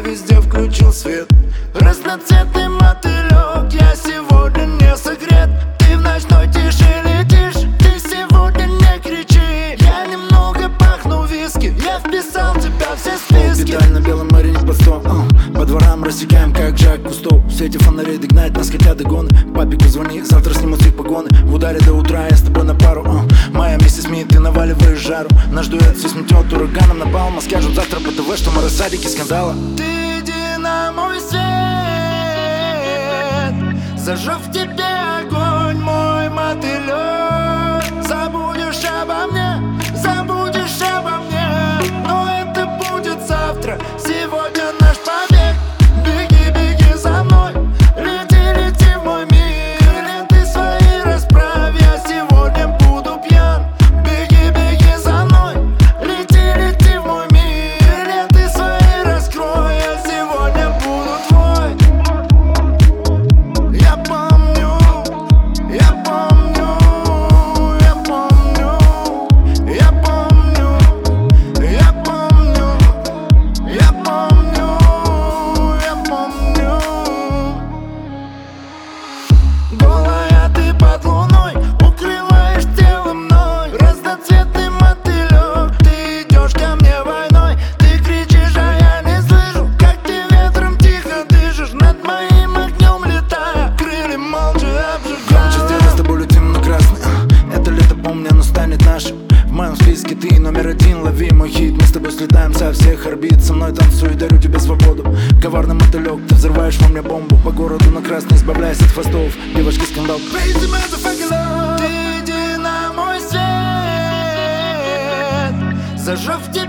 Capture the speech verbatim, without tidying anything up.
везде включил свет. Разноцветный мотылек, я сегодня не согрет. Ты в ночной тиши летишь, ты сегодня не кричи. Я немного пахну виски, я вписал тебя в все списки. Деталь на белом море не по сто, uh. По дворам рассекаем, как Жак Кусто. В свете фонарей догнать нас хотят догоны. Папику звони, завтра снимут их погоны. В ударе до утра, я с тобой на пару, uh. Моя миссис Смит, ты наваливаешь жару. Наш дуэт все сметет ураганом напалм. А скажут завтра по ТВ, что мы рассадики скандала. Ты иди на мой свет, зажег в тебе огонь, мой мотылек. Забудешь обо мне, забудешь обо мне, но это будет завтра, сегодня наш побег. Беги, беги за мной, лети, лети в мой мир. Крылья свои расправь, я сегодня буду пьян. Беги, беги за мной, лети, лети в мой мир. Крылья свои раскрой, я сегодня буду твой. Я помню, я помню, я помню, я помню, я помню, я помню, я помню. Голая ты под луной, укрываешь тело мной. Разноцветный мотылек, ты идешь ко мне войной. Ты кричишь, а я не слышу, как ты ветром тихо дышишь. Над моим огнем летая, крылья молча Громче обжигая. сделай, с тобой летим на красный, uh. Это лето, помни, оно станет нашим. В моем списке ты номер один, лови мой хит. Мы с тобой слетаем со всех орбит. Со мной танцуй, дарю тебе свободу. Коварный мотылек, ты взрываешь во мне бомбу. По городу на красный, избавляйся от хвостов. Девушки, скандал. Crazy motherfucking love. Ты иди на мой свет, зажег в тебе